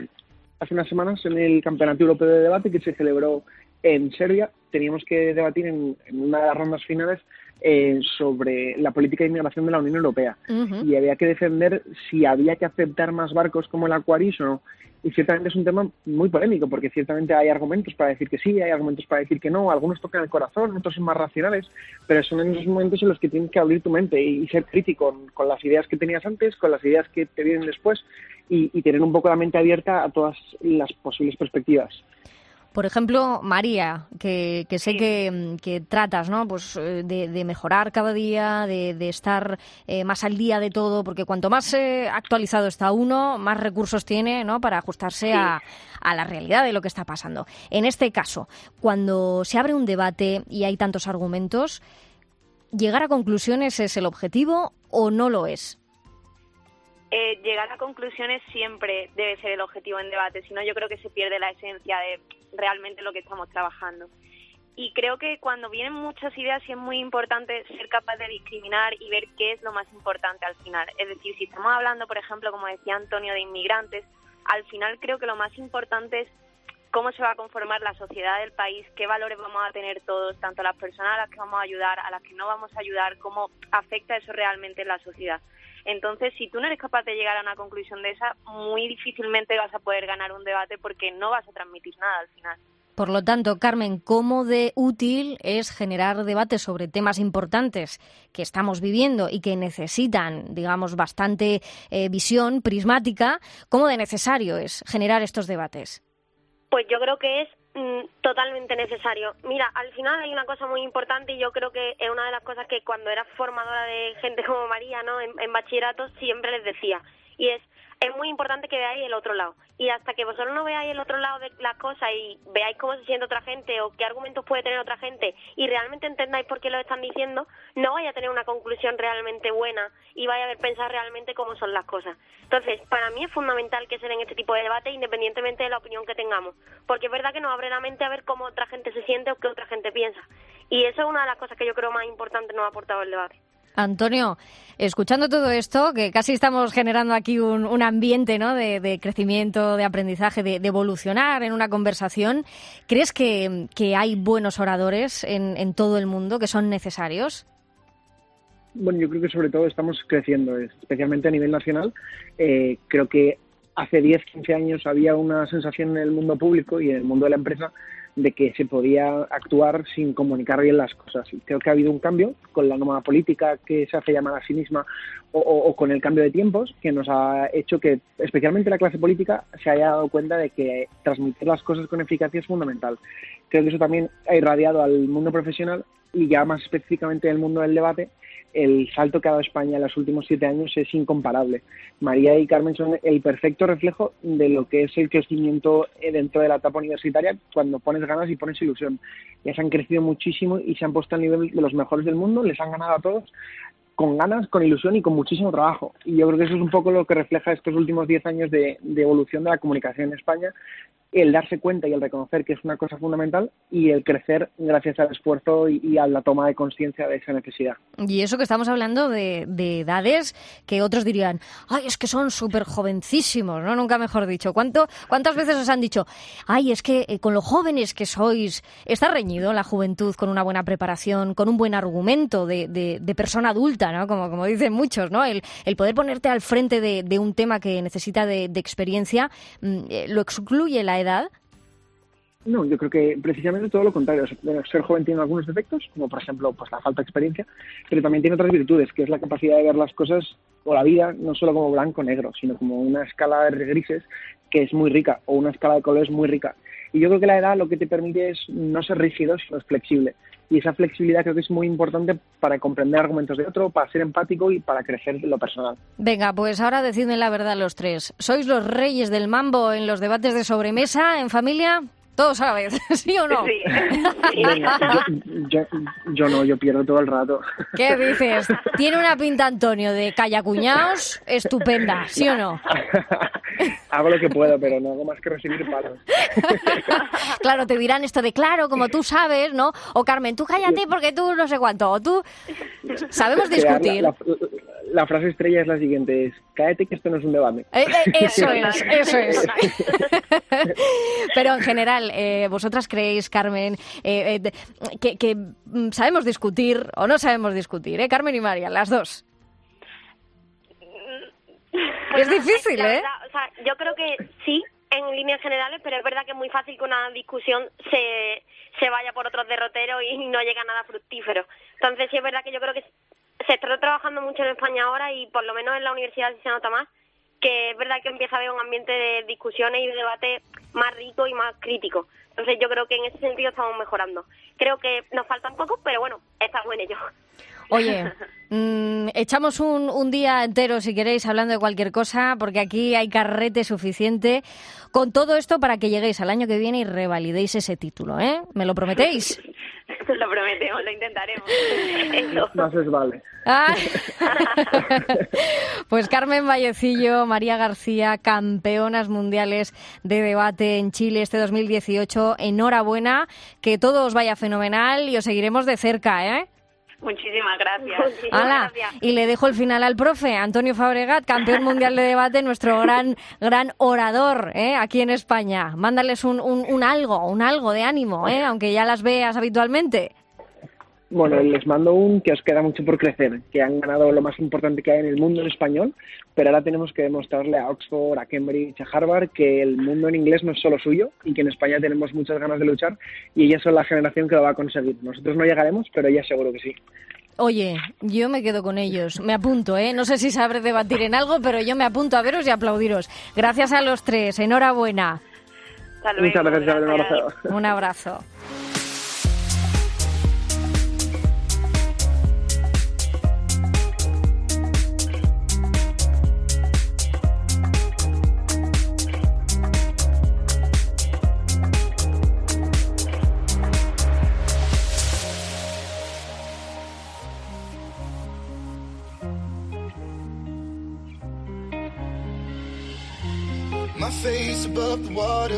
Hace unas semanas, en el Campeonato Europeo de Debate que se celebró en Serbia, teníamos que debatir en, en una de las rondas finales eh, sobre la política de inmigración de la Unión Europea. Uh-huh. Y había que defender si había que aceptar más barcos como el Aquarius o no. Y ciertamente es un tema muy polémico, porque ciertamente hay argumentos para decir que sí, hay argumentos para decir que no, algunos tocan el corazón, otros son más racionales, pero son en esos momentos en los que tienes que abrir tu mente y ser crítico con, con las ideas que tenías antes, con las ideas que te vienen después y, y tener un poco la mente abierta a todas las posibles perspectivas. Por ejemplo, María, que, que sé sí. que, que tratas, ¿no? Pues de, de mejorar cada día, de, de estar eh, más al día de todo, porque cuanto más eh, actualizado está uno, más recursos tiene, ¿no? Para ajustarse sí. a, a la realidad de lo que está pasando. En este caso, cuando se abre un debate y hay tantos argumentos, ¿llegar a conclusiones es el objetivo o no lo es? Eh, llegar a conclusiones siempre debe ser el objetivo en debate, si no yo creo que se pierde la esencia de realmente lo que estamos trabajando. y creo que cuando vienen muchas ideas sí es muy importante ser capaz de discriminar y ver qué es lo más importante al final. Es decir, si estamos hablando, por ejemplo, como decía Antonio, de inmigrantes, al final creo que lo más importante es cómo se va a conformar la sociedad del país, qué valores vamos a tener todos, tanto las personas a las que vamos a ayudar, a las que no vamos a ayudar, cómo afecta eso realmente en la sociedad. Entonces, si tú no eres capaz de llegar a una conclusión de esa, muy difícilmente vas a poder ganar un debate porque no vas a transmitir nada al final. Por lo tanto, Carmen, ¿cómo de útil es generar debates sobre temas importantes que estamos viviendo y que necesitan, digamos, bastante eh, visión prismática? ¿Cómo de necesario es generar estos debates? Pues yo creo que es mm, totalmente necesario. Mira, al final hay una cosa muy importante y yo creo que es una de las cosas que cuando era formadora de gente como María, ¿no?, en, en bachillerato siempre les decía, y es es muy importante que veáis el otro lado. Y hasta que vosotros no veáis el otro lado de las cosas y veáis cómo se siente otra gente o qué argumentos puede tener otra gente y realmente entendáis por qué lo están diciendo, no vais a tener una conclusión realmente buena y vais a ver pensar realmente cómo son las cosas. Entonces, para mí es fundamental que se den este tipo de debates independientemente de la opinión que tengamos. Porque es verdad que nos abre la mente a ver cómo otra gente se siente o qué otra gente piensa. Y eso es una de las cosas que yo creo más importantes nos ha aportado el debate. Antonio, escuchando todo esto, que casi estamos generando aquí un, un ambiente, ¿no?, de, de crecimiento, de aprendizaje, de, de evolucionar en una conversación, ¿crees que, que hay buenos oradores en, en todo el mundo, que son necesarios? Bueno, yo creo que sobre todo estamos creciendo, especialmente a nivel nacional. Eh, creo que hace diez, quince años había una sensación en el mundo público y en el mundo de la empresa de que se podía actuar sin comunicar bien las cosas. Y creo que ha habido un cambio con la nueva política que se hace llamar a sí misma o, o, o con el cambio de tiempos que nos ha hecho que, especialmente la clase política, se haya dado cuenta de que transmitir las cosas con eficacia es fundamental. Creo que eso también ha irradiado al mundo profesional y ya más específicamente en el mundo del debate. El salto que ha dado España en los últimos siete años es incomparable. María y Carmen son el perfecto reflejo de lo que es el crecimiento dentro de la etapa universitaria cuando pones ganas y pones ilusión. Ya se han crecido muchísimo y se han puesto al nivel de los mejores del mundo, les han ganado a todos con ganas, con ilusión y con muchísimo trabajo. Y yo creo que eso es un poco lo que refleja estos últimos diez años de, de evolución de la comunicación en España, el darse cuenta y el reconocer que es una cosa fundamental y el crecer gracias al esfuerzo y, y a la toma de conciencia de esa necesidad. Y eso que estamos hablando de, de edades que otros dirían, ay, es que son súper jovencísimos, ¿no? Nunca mejor dicho. ¿Cuánto, ¿Cuántas veces os han dicho, ay, es que eh, con lo jóvenes que sois, está reñido la juventud con una buena preparación, con un buen argumento de, de, de persona adulta, ¿no? Como, como dicen muchos, ¿no? El, el poder ponerte al frente de, de un tema que necesita de, de experiencia, eh, ¿lo excluye la edad? No, yo creo que precisamente todo lo contrario. Ser joven tiene algunos defectos, como por ejemplo pues la falta de experiencia, pero también tiene otras virtudes, que es la capacidad de ver las cosas o la vida no solo como blanco o negro, sino como una escala de grises que es muy rica, o una escala de colores muy rica. Y yo creo que la edad lo que te permite es no ser rígido, sino es flexible. Y esa flexibilidad creo que es muy importante para comprender argumentos de otro, para ser empático y para crecer en lo personal. Venga, pues ahora decidme la verdad los tres. ¿Sois los reyes del mambo en los debates de sobremesa, en familia? Todos a la vez, ¿sí o no? Sí. Sí. Yo, yo, yo no, yo pierdo todo el rato. ¿Qué dices? Tiene una pinta, Antonio, de callacuñaos estupenda, ¿sí o no? Hago lo que puedo, pero no hago más que recibir palos. Claro, te dirán esto de claro, como tú sabes, ¿no? O Carmen, tú cállate porque tú no sé cuánto. O tú... Sabemos discutir. La, la, la frase estrella es la siguiente, es cállate que esto no es un debate. Eh, eh, eso es, eso es. Pero en general, eh, ¿vosotras creéis, Carmen, eh, eh, que, que sabemos discutir o no sabemos discutir? ¿eh? Carmen y María, las dos. Es difícil, la ¿eh? verdad, o sea, yo creo que sí, en líneas generales, pero es verdad que es muy fácil que una discusión se, se vaya por otros derroteros y no llegue a nada fructífero. Entonces sí es verdad que yo creo que se está trabajando mucho en España ahora y por lo menos en la universidad sí se nota más, que es verdad que empieza a haber un ambiente de discusiones y de debate más rico y más crítico. Entonces yo creo que en ese sentido estamos mejorando. Creo que nos falta un poco, pero bueno, estamos en ello. Oye, mmm, echamos un, un día entero, si queréis, hablando de cualquier cosa, porque aquí hay carrete suficiente con todo esto para que lleguéis al año que viene y revalidéis ese título, ¿eh? ¿Me lo prometéis? Lo prometemos, lo intentaremos. Eso. No se vale. Ah. Pues Carmen Vallecillo, María García, campeonas mundiales de debate en Chile este dos mil dieciocho. Enhorabuena, que todo os vaya fenomenal y os seguiremos de cerca, ¿eh? Muchísimas gracias. ¡Hala! Y le dejo el final al profe, Antonio Fabregat, campeón mundial de debate, nuestro gran gran orador, ¿eh? Aquí en España. Mándales un, un, un algo, un algo de ánimo, ¿eh? Aunque ya las veas habitualmente. Bueno, les mando un que os queda mucho por crecer, que han ganado lo más importante que hay en el mundo en español, pero ahora tenemos que demostrarle a Oxford, a Cambridge, a Harvard que el mundo en inglés no es solo suyo y que en España tenemos muchas ganas de luchar y ellas son la generación que lo va a conseguir. Nosotros no llegaremos, pero ellas seguro que sí. Oye, yo me quedo con ellos, me apunto, ¿eh? No sé si sabré debatir en algo, pero yo me apunto a veros y a aplaudiros. Gracias a los tres, enhorabuena. Hasta luego, Muchas gracias, gracias. un abrazo. Un abrazo. My face above the water,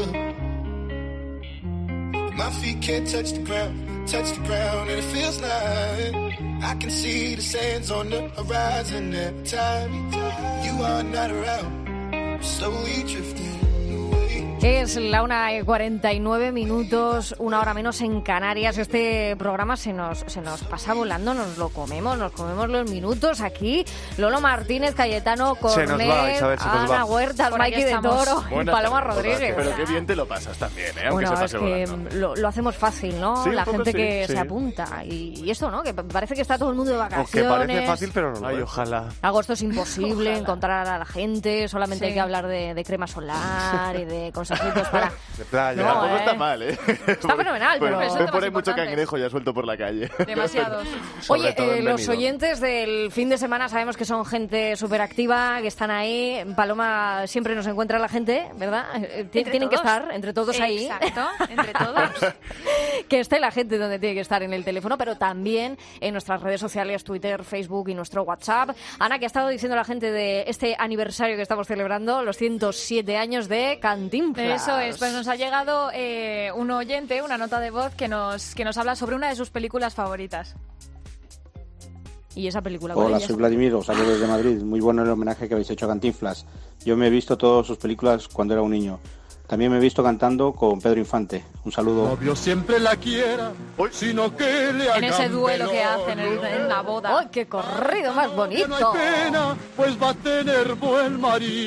my feet can't touch the ground, touch the ground, and it feels like I can see the sands on the horizon every time you are not around, slowly drifting. Es la una y cuarenta y nueve minutos, una hora menos en Canarias. Este programa se nos, se nos pasa volando, nos lo comemos, nos comemos los minutos aquí. Lolo Martínez, Cayetano Cornet, va, Isabel, se nos Ana va. Huerta, Por aquí Mikey de estamos. Toro y Buenas Paloma tardes, Rodríguez. Pero qué bien te lo pasas también, ¿eh? Aunque Bueno, se es pase que volando. lo, lo hacemos fácil, ¿no? Sí, un la poco gente sí, que sí. se apunta. Y, y esto, ¿no? Que parece que está todo el mundo de Aunque vacaciones. parece fácil, pero no lo Ay, es. ojalá. Agosto es imposible encontrar a la gente, solamente Sí. hay que hablar de, de crema solar y de consejitos para... De playa. No, Tampoco eh. está mal, ¿eh? Está fenomenal, Pues, pero- Eso es ven lo por más ahí mucho importante. cangrejo ya suelto por la calle. Demasiados. Sobre Oye, todo eh, en los Benidorm. oyentes del fin de semana sabemos que son gente súper activa, que están ahí. Paloma, siempre nos encuentra la gente, ¿verdad? Eh, ti- Entre Tienen que todos. estar entre todos ahí. Exacto, entre todos. Que esté la gente donde tiene que estar en el teléfono, pero también en nuestras redes sociales, Twitter, Facebook y nuestro WhatsApp. Ana, ¿qué ha estado diciendo la gente de este aniversario que estamos celebrando, los ciento siete años de Cantinflas? Eso es, pues nos ha llegado eh, un oyente, una nota de voz que nos, que nos habla sobre una de sus películas favoritas. ¿Y esa película cuál Hola, es? soy Vladimir, os hablo desde Madrid. Muy bueno el homenaje que habéis hecho a Cantinflas. Yo me he visto todas sus películas cuando era un niño. También me he visto cantando con Pedro Infante. Un saludo. Novio siempre la quiera, sino que le En ese duelo que hacen en, en la boda. ¡Ay, qué corrido más bonito! pues va a tener buen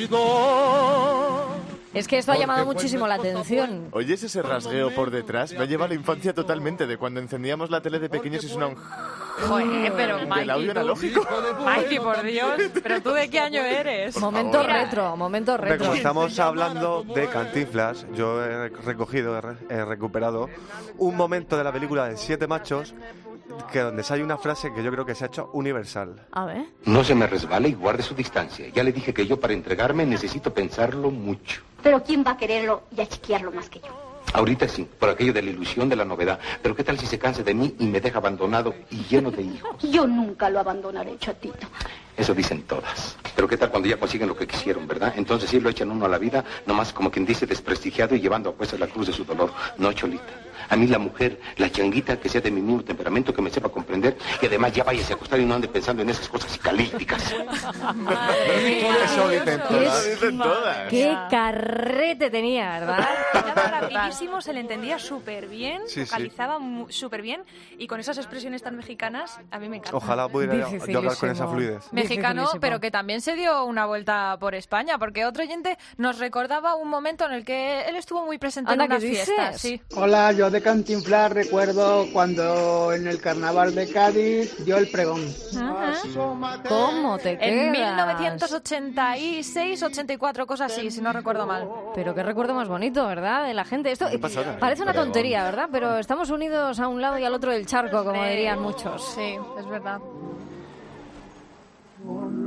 marido. Es que esto ha Porque llamado cuando muchísimo la cosa atención. ¿Oyes ese rasgueo por detrás? Me lleva a la infancia totalmente, de cuando encendíamos la tele de pequeños y sonaba un... Joder, pero del Mikey, audio tú- analógico. Mikey, por Dios. ¿Pero tú de qué año eres? Momento Mira. retro, momento Hombre, retro. como estamos hablando de Cantinflas, yo he recogido, he, re- he recuperado un momento de la película de Siete Machos que donde hay una frase que yo creo que se ha hecho universal. A ver. No se me resbale y guarde su distancia. Ya le dije que yo para entregarme necesito pensarlo mucho. Pero ¿quién va a quererlo y a chiquearlo más que yo? Ahorita sí, por aquello de la ilusión de la novedad. Pero ¿qué tal si se cansa de mí y me deja abandonado y lleno de hijos? Yo nunca lo abandonaré, chatito. Eso dicen todas. Pero ¿qué tal cuando ya consiguen lo que quisieron, verdad? Entonces sí lo echan uno a la vida, nomás como quien dice desprestigiado y llevando a cuestas la cruz de su dolor. No, Cholita. A mí la mujer, la changuita que sea de mi mismo temperamento, que me sepa comprender y además ya váyase a acostar y no ande pensando en esas cosas psicalípticas. Eso dicen todas. Dicen todas. ¡Qué carrete tenía, verdad! Era rapidísimo, se le entendía súper bien, Sí, sí. vocalizaba mu- súper bien y con esas expresiones tan mexicanas, a mí me encanta. Ojalá pudiera yo- yo hablar con esa fluidez. Mexicano, Dificilísimo. pero que también se dio una vuelta por España, porque otro oyente nos recordaba un momento en el que él estuvo muy presente Anda, en unas ¿qué dices? fiestas. Sí. Hola, yo de Cantinflas recuerdo cuando en el carnaval de Cádiz dio el pregón. ¿Cómo te quedas? En mil novecientos ochenta y seis, ochenta y cuatro, cosas así, si no recuerdo mal. Pero qué recuerdo más bonito, ¿verdad? De la gente. Esto Qué pasada, parece una pero- tontería, ¿verdad? Pero estamos unidos a un lado y al otro del charco, como Sí. dirían muchos. Sí, es verdad.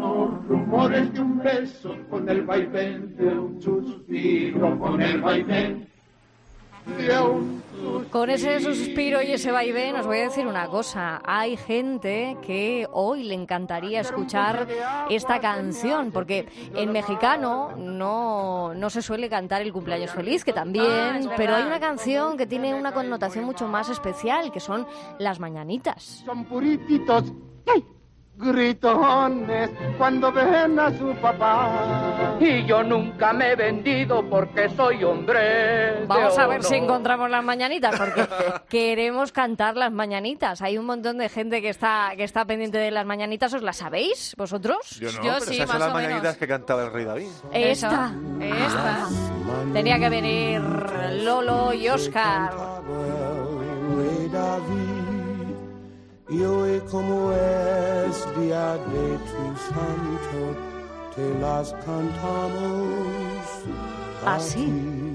los rumores de un beso, con el vaivén de un suspiro, con el vaivén de un suspiro. Con ese suspiro y ese vaivén os voy a decir una cosa. Hay gente que hoy le encantaría escuchar esta canción, porque en mexicano no, no se suele cantar el cumpleaños feliz, que también, Ah, es pero verdad. hay una canción que tiene una connotación mucho más especial, que son las mañanitas. Son purititos, ¡ay! Gritones cuando ven a su papá. Y yo nunca me he vendido porque soy hombre de Vamos a ver oro. si encontramos las mañanitas, porque queremos cantar las mañanitas. Hay un montón de gente que está que está pendiente de las mañanitas. ¿Os las sabéis vosotros? Yo no, Yo pero sí, esas más son las o menos. mañanitas que cantaba el rey David. Esta. Esta. Tenía que venir Lolo y Oscar. Rey David, y hoy como es día de tu santo, te las cantamos así.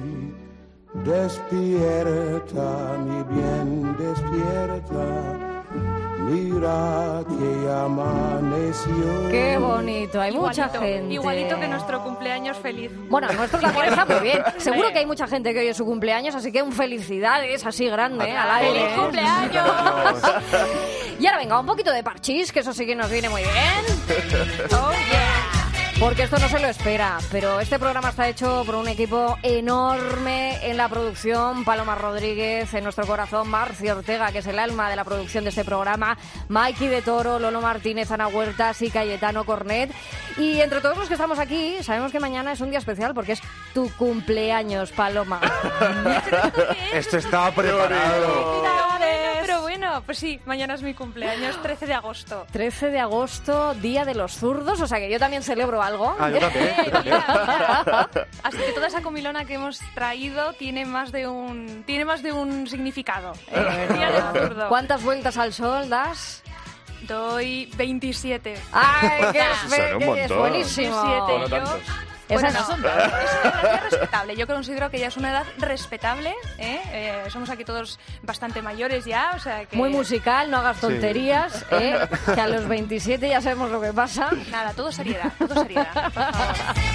Despierta, mi bien, despierta, mira que amaneció. Qué bonito, hay mucha Igualito, gente. Igualito que nuestro cumpleaños feliz. Bueno, nuestro también está muy bien. Seguro que hay mucha gente que hoy es su cumpleaños, así que un felicidades así grande, ¿eh? al aire. ¡Feliz cumpleaños! Y ahora venga, un poquito de parchís, que eso sí que nos viene muy bien. Oh, yeah. Porque esto no se lo espera, pero este programa está hecho por un equipo enorme en la producción. Paloma Rodríguez, en nuestro corazón, Marcio Ortega, que es el alma de la producción de este programa, Mikey de Toro, Lolo Martínez, Ana Huertas y Cayetano Cornet. Y entre todos los que estamos aquí, sabemos que mañana es un día especial porque es tu cumpleaños, Paloma. Esto estaba preparado. Pero bueno, pues sí, mañana es mi cumpleaños, trece de agosto. trece de agosto, Día de los Zurdos, o sea que yo también celebro algo. Ah, yo también, yo también. Así que toda esa comilona que hemos traído tiene más de un tiene más de un significado. ¿eh? Día del zurdo. ¿Cuántas vueltas al sol das? Doy veintisiete. ¡Ay, qué Son un es montón. buenísimo! veintisiete. No Yo- tantos. Esa Bueno, es- son es una edad respetable. Yo considero que ya es una edad respetable. ¿eh? Eh, somos aquí todos bastante mayores ya, o sea que... Muy musical, no hagas tonterías, ¿eh? Que a los veintisiete ya sabemos lo que pasa. Nada, todo seriedad, todo seriedad, por favor.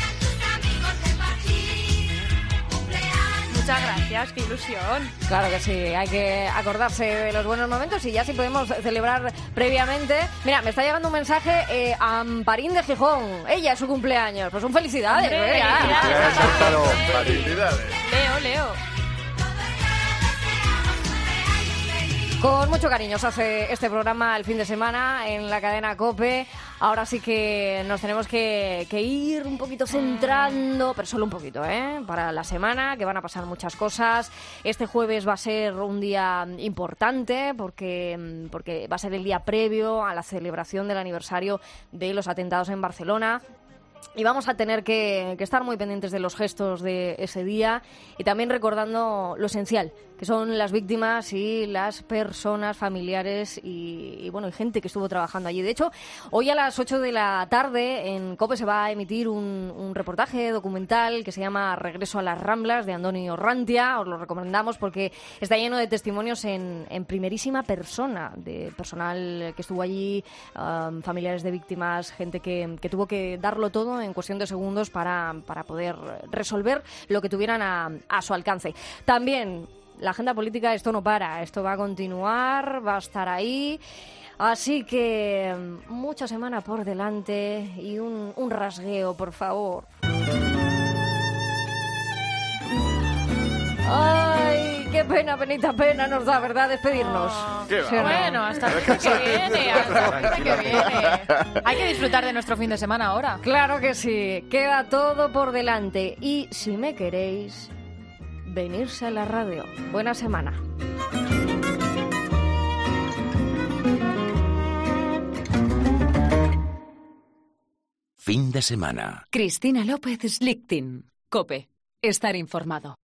Muchas gracias, qué ilusión. Claro que sí, hay que acordarse de los buenos momentos y ya si podemos celebrar previamente. Mira, me está llegando un mensaje eh, a Amparín de Gijón. Ella es su cumpleaños. Pues un felicidades. Hombre, ¿eh? Ya. felicidades. Felicidades. Leo, Leo. Con mucho cariño se hace este programa el fin de semana en la cadena COPE. Ahora sí que nos tenemos que, que ir un poquito centrando, pero solo un poquito, ¿eh? Para la semana, que van a pasar muchas cosas. Este jueves va a ser un día importante porque, porque va a ser el día previo a la celebración del aniversario de los atentados en Barcelona. Y vamos a tener que, que estar muy pendientes de los gestos de ese día y también recordando lo esencial, que son las víctimas y las personas familiares y, y bueno, y gente que estuvo trabajando allí. De hecho, hoy a las ocho de la tarde en COPE se va a emitir un, un reportaje documental que se llama Regreso a las Ramblas, de Antonio Rantia. Os lo recomendamos porque está lleno de testimonios en, en primerísima persona, de personal que estuvo allí, um, familiares de víctimas, gente que, que tuvo que darlo todo en cuestión de segundos para, para poder resolver lo que tuvieran a, a su alcance. También la agenda política, esto no para, esto va a continuar, va a estar ahí. Así que mucha semana por delante y un, un rasgueo, por favor. Ay, qué pena, penita pena nos da, ¿verdad? Despedirnos. ¿Qué va? ¿Sí o no? Bueno, hasta el mes que viene, hasta el mes que viene. Hay que disfrutar de nuestro fin de semana ahora. Claro que sí, queda todo por delante. Y si me queréis, venirse a la radio. Buena semana. Fin de semana. Cristina López Slichting. COPE. Estar informado.